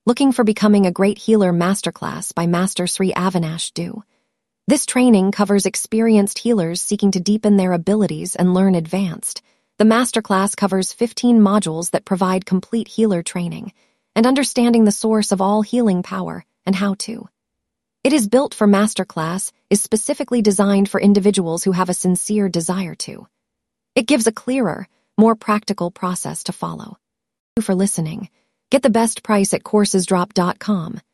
Looking for Becoming a Great Healer Masterclass by Master Sri Avinash Du. This training covers experienced healers seeking to deepen their abilities and learn advanced. The masterclass covers 15 modules that provide complete healer training and understanding the source of all healing power and how to. It is built for masterclass, is specifically designed for individuals who have a sincere desire to. It gives a clearer, more practical process to follow. Thank you for listening. Get the best price at coursesdrop.com.